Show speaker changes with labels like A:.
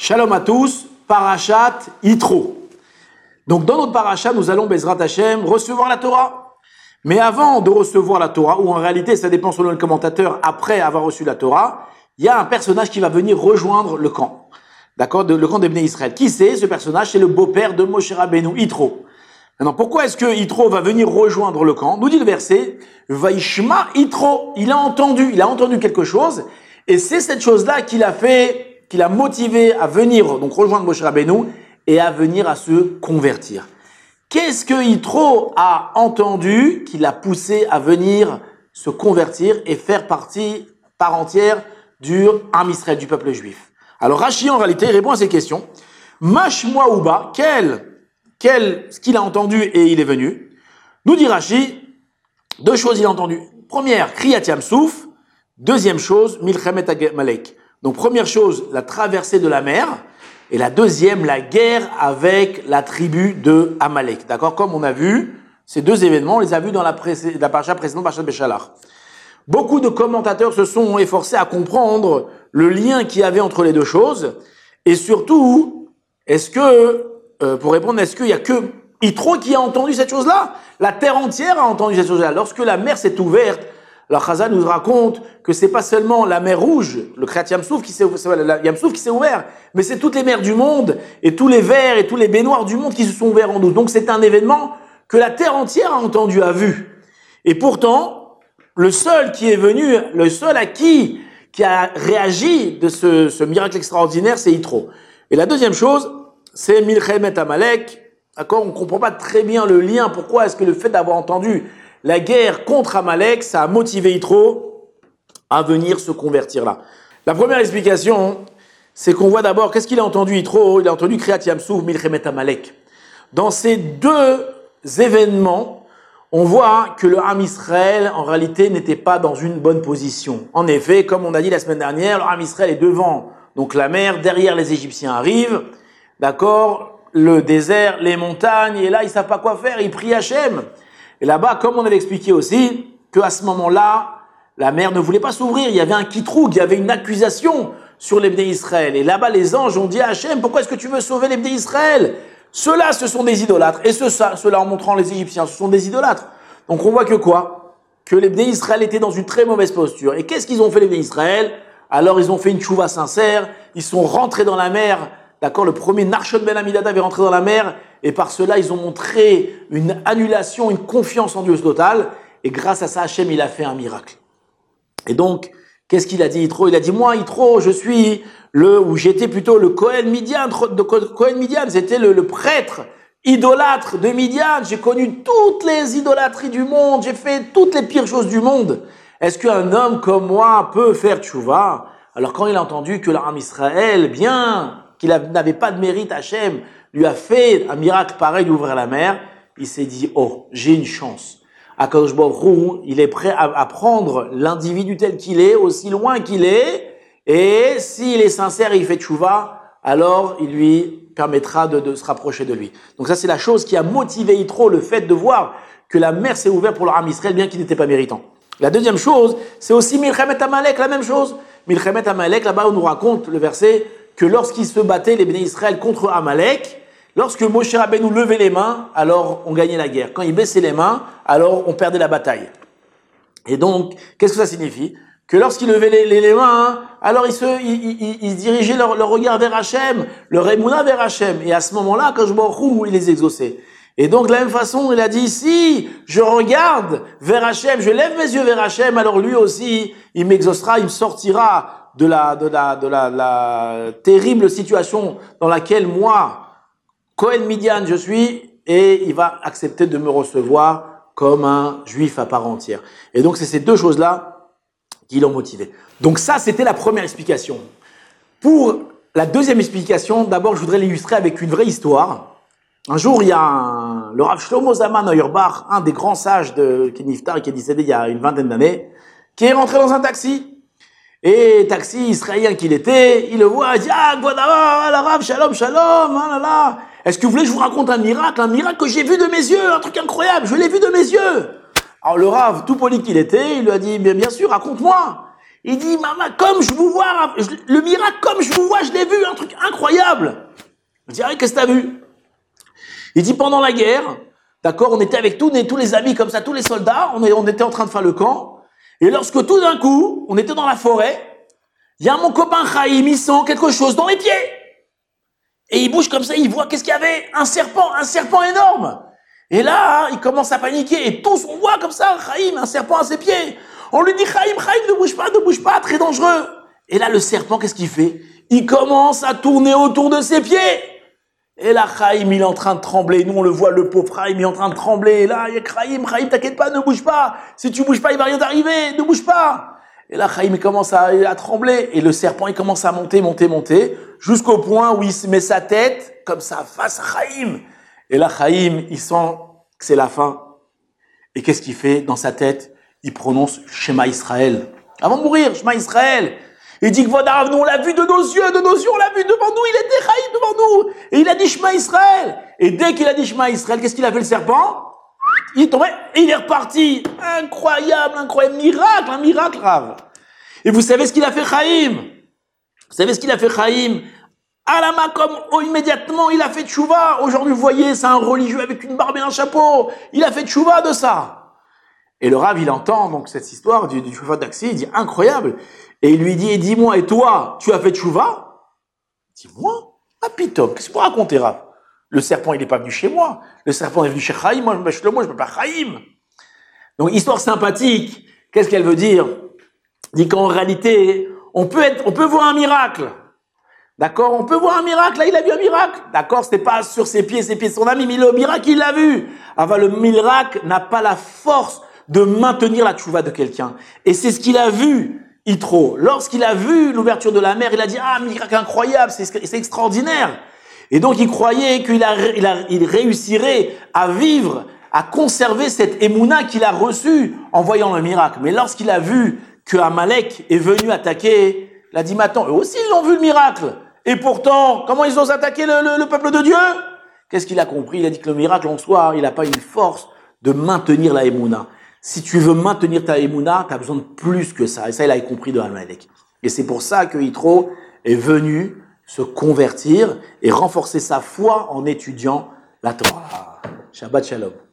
A: Shalom à tous, Parashat Yitro. Donc dans notre parasha, nous allons, Bezrat Hashem, recevoir la Torah. Mais avant de recevoir la Torah, ou en réalité ça dépend selon le commentateur, après avoir reçu la Torah, il y a un personnage qui va venir rejoindre le camp. D'accord, le camp des Bnei Israël. Qui c'est ce personnage? C'est le beau-père de Moshe Rabbeinu, Yitro. Maintenant, pourquoi est-ce que Yitro va venir rejoindre le camp? Nous dit le verset, Vaishma Yitro. Il a entendu quelque chose, et c'est cette chose-là qu'il a motivé à venir, donc rejoindre Moshe Rabbeinu, et à venir à se convertir. Qu'est-ce que Yitro a entendu qui l'a poussé à venir se convertir et faire partie part entière du Am Israël, du peuple juif? Alors Rashi, en réalité, répond à ces questions. Mashmoa Uba, ce qu'il a entendu et il est venu. Nous dit Rashi, deux choses il a entendu. Première, Kriyat Yamsouf. Deuxième chose, Milchemet Amalek. Donc première chose, la traversée de la mer. Et la deuxième, la guerre avec la tribu de Amalek. D'accord? Comme on a vu, ces deux événements, on les a vus dans la paracha précédente, Parashat Beshalach. Beaucoup de commentateurs se sont efforcés à comprendre le lien qu'il y avait entre les deux choses. Et surtout, pour répondre, est-ce qu'il y a que Yitro qui a entendu cette chose-là? La terre entière a entendu cette chose-là. Lorsque la mer s'est ouverte, alors Chazal nous raconte que c'est pas seulement la mer Rouge, le Kriyat Yamsouf qui s'est ouvert, mais c'est toutes les mers du monde et tous les vers et tous les baignoires du monde qui se sont ouverts en nous. Donc c'est un événement que la terre entière a entendu, a vu. Et pourtant, le seul qui est venu, le seul qui a réagi de ce miracle extraordinaire, c'est Yitro. Et la deuxième chose, c'est Milchemet Amalek. D'accord? On comprend pas très bien le lien. Pourquoi est-ce que le fait d'avoir entendu la guerre contre Amalek, ça a motivé Yitro à venir se convertir là. La première explication, c'est qu'on voit d'abord, qu'est-ce qu'il a entendu Yitro? Il a entendu Kriyat Yamsouf, Milchemet Amalek. Dans ces deux événements, on voit que le Ham Israël, en réalité, n'était pas dans une bonne position. En effet, comme on a dit la semaine dernière, le Ham Israël est devant donc la mer, derrière les Égyptiens arrivent, d'accord, le désert, les montagnes, et là, ils savent pas quoi faire, ils prient Hachem. Et là-bas, comme on avait expliqué aussi, qu'à ce moment-là, la mer ne voulait pas s'ouvrir. Il y avait un kitroug, il y avait une accusation sur les Bnei Israël. Et là-bas, les anges ont dit à Hachem, pourquoi est-ce que tu veux sauver les Bnei Israël? Ceux-là, ce sont des idolâtres. Et ceux-là, en montrant les Égyptiens, ce sont des idolâtres. Donc on voit que quoi? Que les Bnei Israël étaient dans une très mauvaise posture. Et qu'est-ce qu'ils ont fait les Bnei Israël? Alors ils ont fait une tchouva sincère, ils sont rentrés dans la mer. D'accord, le premier Narshon ben Amminadab est rentré dans la mer, et par cela, ils ont montré une annulation, une confiance en Dieu totale, et grâce à ça, Hachem, il a fait un miracle. Et donc, qu'est-ce qu'il a dit, Yitro? Il a dit, moi, Yitro, j'étais plutôt le Kohen Midian, c'était le prêtre idolâtre de Midian, j'ai connu toutes les idolâtries du monde, j'ai fait toutes les pires choses du monde. Est-ce qu'un homme comme moi peut faire tchouva? Alors, quand il a entendu que l'Am Israël, qu'il n'avait pas de mérite, Hachem lui a fait un miracle pareil d'ouvrir la mer, il s'est dit, oh, j'ai une chance. Akadosh Baruch Hu, il est prêt à prendre l'individu tel qu'il est, aussi loin qu'il est, et s'il est sincère et il fait tchouva, alors il lui permettra de se rapprocher de lui. Donc ça, c'est la chose qui a motivé Yitro, le fait de voir que la mer s'est ouverte pour le Ham Israël, bien qu'il n'était pas méritant. La deuxième chose, c'est aussi Milchemet Amalek, la même chose. Milchemet Amalek, là-bas, on nous raconte le verset, que lorsqu'ils se battaient, les Bnei Israël, contre Amalek, lorsque Moshe Rabbeinu levait les mains, alors on gagnait la guerre. Quand il baissait les mains, alors on perdait la bataille. Et donc, qu'est-ce que ça signifie? Que lorsqu'ils levaient les mains, alors ils dirigeaient leur regard vers Hachem, leur émouna vers Hachem. Et à ce moment-là, quand je il les exauçait. Et donc, de la même façon, il a dit, si je regarde vers Hachem, je lève mes yeux vers Hachem, alors lui aussi, il m'exaucera, il me sortira de la terrible situation dans laquelle moi, Kohen Midian, je suis, et il va accepter de me recevoir comme un juif à part entière. Et donc, c'est ces deux choses-là qui l'ont motivé. Donc ça, c'était la première explication. Pour la deuxième explication, d'abord, je voudrais l'illustrer avec une vraie histoire. Un jour, il y a le Rav Shlomo Zalman Auerbach, un des grands sages qui est niftar et qui est décédé il y a une vingtaine d'années, qui est rentré dans un taxi. Et taxi israélien qu'il était, il le voit, il dit, voilà, la Rav, shalom, ah là là. Est-ce que vous voulez que je vous raconte un miracle que j'ai vu de mes yeux, un truc incroyable, je l'ai vu de mes yeux. Alors le Rav, tout poli qu'il était, il lui a dit, bien sûr, raconte-moi. Il dit, maman, comme je vous vois, le miracle, comme je vous vois, je l'ai vu, un truc incroyable. Je dis, ah, qu'est-ce que t'as vu? Il dit, pendant la guerre, d'accord, on était avec tous les amis comme ça, tous les soldats, on était en train de faire le camp. Et lorsque tout d'un coup, on était dans la forêt, il y a mon copain Chaim, il sent quelque chose dans les pieds. Et il bouge comme ça, il voit qu'est-ce qu'il y avait? Un serpent énorme. Et là, il commence à paniquer. Et tous, on voit comme ça, Chaim, un serpent à ses pieds. On lui dit, Chaim, ne bouge pas, très dangereux. Et là, le serpent, qu'est-ce qu'il fait? Il commence à tourner autour de ses pieds. Et là, Chaim, il est en train de trembler. Nous, on le voit, le pauvre Chaim, il est en train de trembler. Et là, il y a Chaim, t'inquiète pas, ne bouge pas. Si tu bouges pas, il va rien t'arriver, ne bouge pas. Et là, Chaim, il commence à trembler. Et le serpent, il commence à monter, jusqu'au point où il se met sa tête, comme ça, face à Chaim. Et là, Chaim, il sent que c'est la fin. Et qu'est-ce qu'il fait dans sa tête? Il prononce Shema Israël. Avant de mourir, Shema Israël. Il dit que voilà, nous on l'a vu de nos yeux, on l'a vu devant nous, il était Chaim devant nous. Et il a dit Shema Israël. Et dès qu'il a dit Shema Israël, qu'est-ce qu'il a fait le serpent? Il est tombé et il est reparti. Incroyable, miracle, un miracle grave. Et vous savez ce qu'il a fait Chaim? Vous savez ce qu'il a fait Chaim? À la main comme immédiatement, il a fait tchouva. Aujourd'hui, vous voyez, c'est un religieux avec une barbe et un chapeau. Il a fait tchouva de ça. Et le Rav, il entend donc cette histoire du chauffeur de taxi, il dit incroyable. Et il lui dit, et dis-moi, et toi, tu as fait tchouva? Il dit, moi? Ah, pitop, qu'est-ce que vous racontez, Rav? Le serpent, il n'est pas venu chez moi. Le serpent est venu chez Chaim. Moi, je m'appelle Chaim. Donc, histoire sympathique. Qu'est-ce qu'elle veut dire? Il dit qu'en réalité, on peut voir un miracle. D'accord? On peut voir un miracle. Là, il a vu un miracle. D'accord? C'était pas sur ses pieds de son ami, mais le miracle, il l'a vu. Enfin, le miracle n'a pas la force de maintenir la tchouva de quelqu'un. Et c'est ce qu'il a vu, Yitro. Lorsqu'il a vu l'ouverture de la mer, il a dit, ah, miracle incroyable, c'est extraordinaire. Et donc, il croyait qu'il réussirait à vivre, à conserver cette émouna qu'il a reçue en voyant le miracle. Mais lorsqu'il a vu que Amalek est venu attaquer, il a dit, mais attends, eux aussi, ils ont vu le miracle. Et pourtant, comment ils ont attaqué le peuple de Dieu? Qu'est-ce qu'il a compris? Il a dit que le miracle en soi, il n'a pas une force de maintenir la émouna. Si tu veux maintenir ta émouna, tu as besoin de plus que ça. Et ça, il a compris de Amalek. Et c'est pour ça que Yitro est venu se convertir et renforcer sa foi en étudiant la Torah. Shabbat Shalom.